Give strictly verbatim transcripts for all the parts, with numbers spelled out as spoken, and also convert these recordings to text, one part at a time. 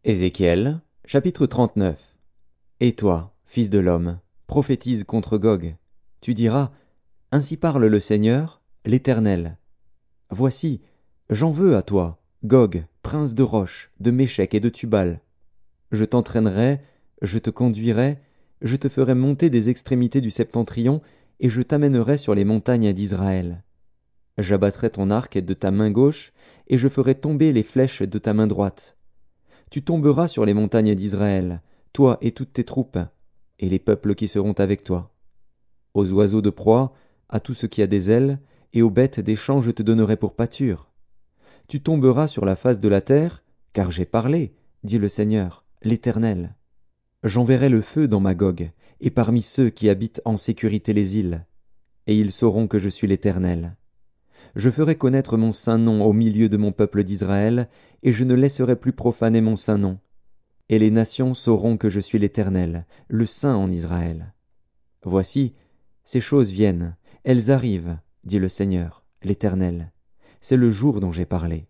Ézéchiel, chapitre trente-neuf. Et toi, fils de l'homme, prophétise contre Gog. Tu diras, Ainsi parle le Seigneur, l'Éternel. Voici, j'en veux à toi, Gog, prince de Roche, de Méchec et de Tubal. Je t'entraînerai, je te conduirai, je te ferai monter des extrémités du septentrion, et je t'amènerai sur les montagnes d'Israël. J'abattrai ton arc de ta main gauche, et je ferai tomber les flèches de ta main droite. Tu tomberas sur les montagnes d'Israël, toi et toutes tes troupes, et les peuples qui seront avec toi. Aux oiseaux de proie, à tout ce qui a des ailes, et aux bêtes des champs je te donnerai pour pâture. Tu tomberas sur la face de la terre, car j'ai parlé, dit le Seigneur, l'Éternel. J'enverrai le feu dans Magog, et parmi ceux qui habitent en sécurité les îles, et ils sauront que je suis l'Éternel. Je ferai connaître mon saint nom au milieu de mon peuple d'Israël, et je ne laisserai plus profaner mon saint nom. Et les nations sauront que je suis l'Éternel, le Saint en Israël. Voici, ces choses viennent, elles arrivent, dit le Seigneur, l'Éternel. C'est le jour dont j'ai parlé.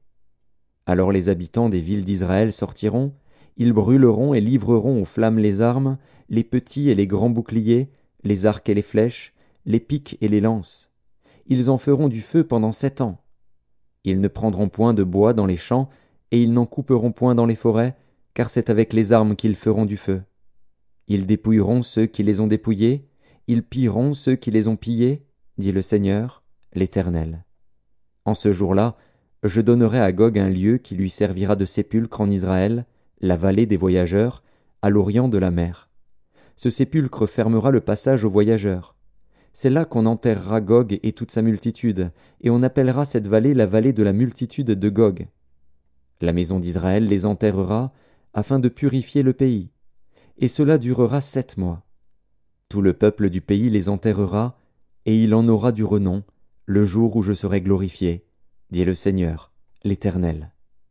Alors les habitants des villes d'Israël sortiront, ils brûleront et livreront aux flammes les armes, les petits et les grands boucliers, les arcs et les flèches, les piques et les lances. Ils en feront du feu pendant sept ans. Ils ne prendront point de bois dans les champs, et ils n'en couperont point dans les forêts, car c'est avec les armes qu'ils feront du feu. Ils dépouilleront ceux qui les ont dépouillés, ils pilleront ceux qui les ont pillés, dit le Seigneur, l'Éternel. En ce jour-là, je donnerai à Gog un lieu qui lui servira de sépulcre en Israël, la vallée des voyageurs, à l'orient de la mer. Ce sépulcre fermera le passage aux voyageurs. C'est là qu'on enterrera Gog et toute sa multitude, et on appellera cette vallée la vallée de la multitude de Gog. La maison d'Israël les enterrera, afin de purifier le pays, et cela durera sept mois. Tout le peuple du pays les enterrera, et il en aura du renom, le jour où je serai glorifié, dit le Seigneur, l'Éternel.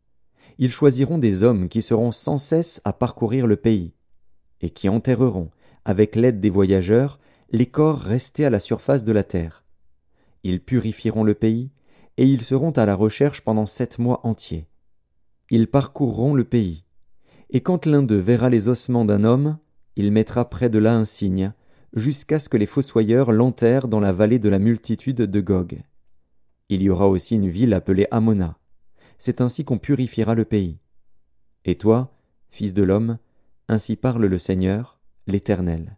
Ils choisiront des hommes qui seront sans cesse à parcourir le pays, et qui enterreront, avec l'aide des voyageurs, les corps restés à la surface de la terre. Ils purifieront le pays, et ils seront à la recherche pendant sept mois entiers. Ils parcourront le pays, et quand l'un d'eux verra les ossements d'un homme, il mettra près de là un signe, jusqu'à ce que les fossoyeurs l'enterrent dans la vallée de la multitude de Gog. Il y aura aussi une ville appelée Amona. C'est ainsi qu'on purifiera le pays. Et toi, fils de l'homme, ainsi parle le Seigneur, l'Éternel.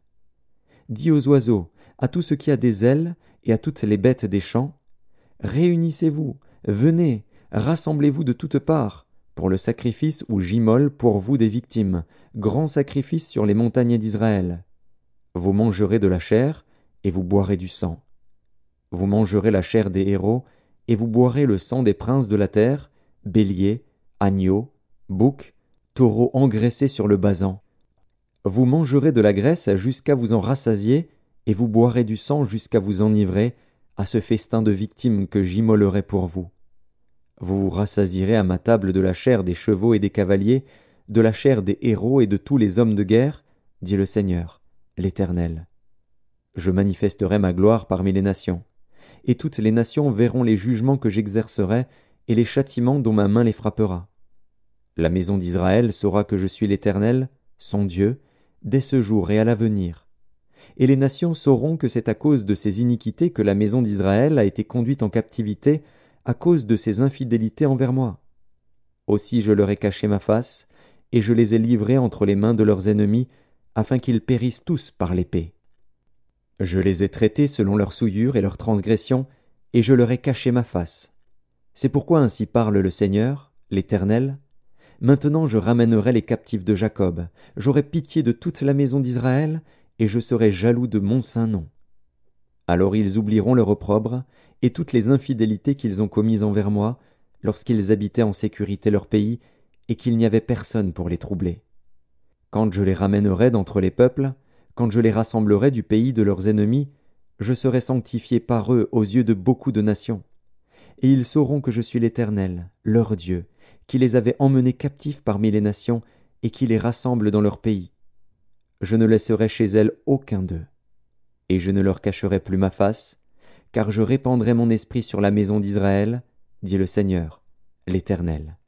Dis aux oiseaux, à tout ce qui a des ailes, et à toutes les bêtes des champs, réunissez-vous, venez, rassemblez-vous de toutes parts, pour le sacrifice où j'immole pour vous des victimes, grand sacrifice sur les montagnes d'Israël. Vous mangerez de la chair, et vous boirez du sang. Vous mangerez la chair des héros, et vous boirez le sang des princes de la terre, béliers, agneaux, boucs, taureaux engraissés sur le basan. Vous mangerez de la graisse jusqu'à vous en rassasier, et vous boirez du sang jusqu'à vous enivrer, à ce festin de victimes que j'immolerai pour vous. Vous vous rassasierez à ma table de la chair des chevaux et des cavaliers, de la chair des héros et de tous les hommes de guerre, dit le Seigneur, l'Éternel. Je manifesterai ma gloire parmi les nations, et toutes les nations verront les jugements que j'exercerai et les châtiments dont ma main les frappera. La maison d'Israël saura que je suis l'Éternel, son Dieu, dès ce jour et à l'avenir. Et les nations sauront que c'est à cause de ces iniquités que la maison d'Israël a été conduite en captivité, à cause de ses infidélités envers moi. Aussi je leur ai caché ma face, et je les ai livrés entre les mains de leurs ennemis, afin qu'ils périssent tous par l'épée. Je les ai traités selon leurs souillures et leurs transgressions, et je leur ai caché ma face. C'est pourquoi ainsi parle le Seigneur, l'Éternel. Maintenant je ramènerai les captifs de Jacob, j'aurai pitié de toute la maison d'Israël, et je serai jaloux de mon saint nom. Alors ils oublieront leur opprobre, et toutes les infidélités qu'ils ont commises envers moi, lorsqu'ils habitaient en sécurité leur pays, et qu'il n'y avait personne pour les troubler. Quand je les ramènerai d'entre les peuples, quand je les rassemblerai du pays de leurs ennemis, je serai sanctifié par eux aux yeux de beaucoup de nations. Et ils sauront que je suis l'Éternel, leur Dieu, qui les avait emmenés captifs parmi les nations, et qui les rassemble dans leur pays. Je ne laisserai chez elles aucun d'eux. Et je ne leur cacherai plus ma face, car je répandrai mon esprit sur la maison d'Israël, dit le Seigneur, l'Éternel.